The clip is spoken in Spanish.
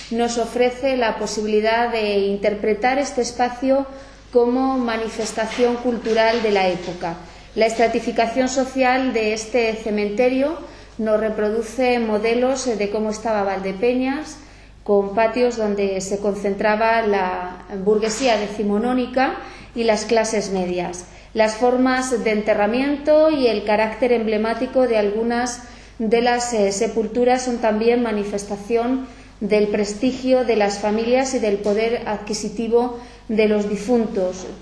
nos ofrece la posibilidad de interpretar este espacio como manifestación cultural de la época. La estratificación social de este cementerio nos reproduce modelos de cómo estaba Valdepeñas, con patios donde se concentraba la burguesía decimonónica y las clases medias. Las formas de enterramiento y el carácter emblemático de algunas de las sepulturas son también manifestación del prestigio de las familias y del poder adquisitivo de los difuntos.